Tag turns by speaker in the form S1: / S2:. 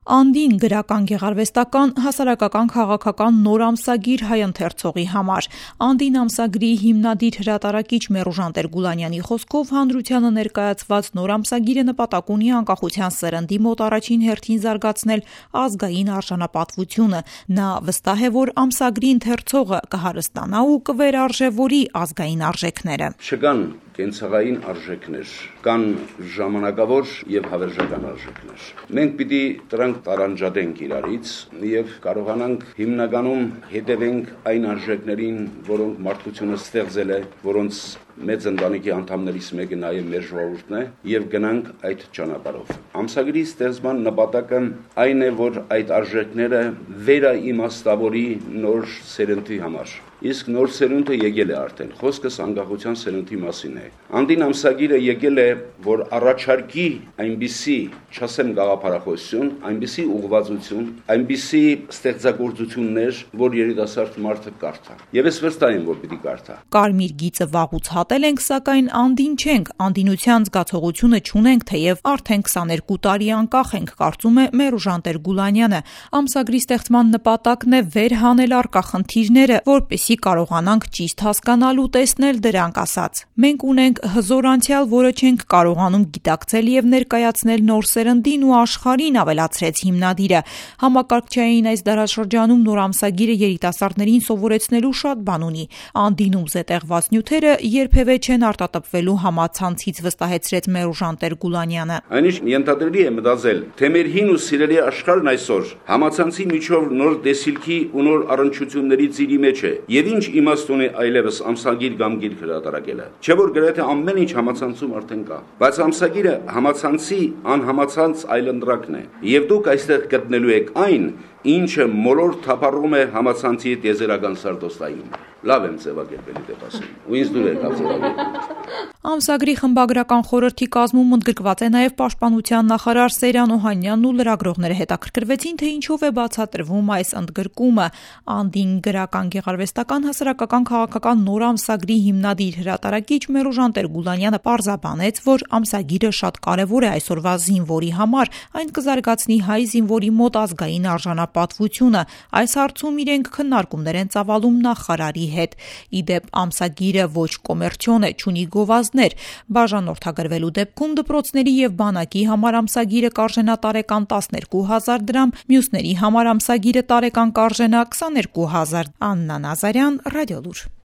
S1: Անդին գրական գեղարվեստական, հասարակական քաղաքական նոր ամսագիր հայ ընթերցողի համար։ Անդին ամսագրի հիմնադիր հրատարակիչ Մերուժան Տեր-Գուլանյանի խոսքով հանրությանը ներկայացված նոր ամսագիրը նպատակ ունի անկախության սերնդի մոտ առաջին հերթին զարգացնել ազգային արժանապատվությունը։ Նա վստահ է, որ ամսագրի ընթերցողը կհարստանա ու կվերարժևորի ազգային արժեքները։
S2: Չկան կենցաղային արժեքներ, կան ժամանակավոր եւ հավերժական արժեքներ։ Մենք պիտի դրանք տարանջատենք իրարից եւ կարողանանք հիմնականում հետևենք այն արժեքներին, որոնք մարդկությունը ստեղծել է, որոնց մեծ ընտանիքի անդամներից մեկը նաեւ մեր ժողովուրդն է եւ գնանք այդ ճանապարհով։ Ամսագրի ստեղծման նպատակը այն է, որ այդ արժեքները վերաիմաստավորի նոր սերնդի համար։ Իսկ նոր սերունդը եկել է արդեն, խոսքս անկախության սերնդի մասին է։ Անդին ամսագիրը եկել է, որ առաջարկի այնպիսի, չասեմ գաղափարախոսություն, այնպիսի ուղղվածություն, այնպիսի ստեղծագործություններ, որ երիտասարդ մարդը կարդա։ Եվ ես վստահ եմ, որ պիտի կարդա։
S1: Կարմիր գիծը վաղուց հատել ենք, սակայն անդին չենք, անդինության զգացողությունը չունենք, թեև արդեն 22 տարի անկախ ենք, կարծում է Մերուժան Տեր-Գուլանյանը։ Ամսագրի ստեղծման նպատակն է վերհանել առկա խնդիրները, որպեսզի կարողանանք ճիշտ հասկանալ ու տեսնել դրանք, ասաց։ Մենք ունենք հզոր անցյալ, որը չենք կարողանում գիտակցել եւ ներկայացնել նոր սերնդին ու աշխարհին, ավելացրեց հիմնադիրը։ Համակարգչային այս դարաշրջանում նոր ամսագիրը երիտասարդներին սովորեցնելու շատ բան ունի։ Անդինում զետեղված նյութերը երբևէ չեն արտատպվելու համացանցից, վստահեցրեց Մերուժան Տեր-Գուլանյանը։
S2: Այնիշ ենթադրելի է մտածել, թե մեր հին ու սիրելի աշխարհն այսօր համացանցի միջով նոր տեսիլքի ու նոր առնչությունների ծիրի մեջ է։ Եվ ինչ իմաստ ունի այլևս ամսագիր կամ գիրք հրատարակելը։ Չէ՞ որ գրեթե ամեն ինչ համացանցում արդեն կա։ Բայց ամսագիրը համացանցի անհամացանց այլընտրանքն է։ Եվ դուք այստեղ գտնելու եք այն, ինչը մոլորտ թափառում է համացանցի տիեզերական սարդոստայում։ Լավ եմ ձևակերպել դեպ ասեմ։ Ու ինձ դուր եկավ ձևակերպել։
S1: Ամսագրի խմբագրական խորհրդի կազմում ընդգրկված է նաև պաշտպանության նախարար Սերյան Օհանյանն ու լրագրողները հետաքրքրվեցին, թե ինչով է բացատրվում այս ընդգրկումը։ Անդին գրական գեղարվեստական, հասարակական, քաղաքական նոր ամսագրի հիմնադիր հրատարակիչ Մերուժան Տեր-Գուլանյանը պարզաբանեց, որ ամսագիրը շատ կարևոր է այսօրվա զինվորի համար, այն կզարգացնի հայ զինվորի մոտ ազգային արժանապատվությունը։ Այս հարցում իրենք քննարկումներ են ծավալում նախարարի հետ։ Իդեպ ամսագիրը ոչ կոմերցիոն է, չունի գովազդներ։ Բաժանորդագրվելու դեպքում դպրոցների եւ բանակի համար ամսագիրը կարժենա տարեկան 12,000 դրամ, մյուսների համար ամսագիրը տարեկան կարժենա 22,000։ Աննա Նազարյան, Ռադիոլուր։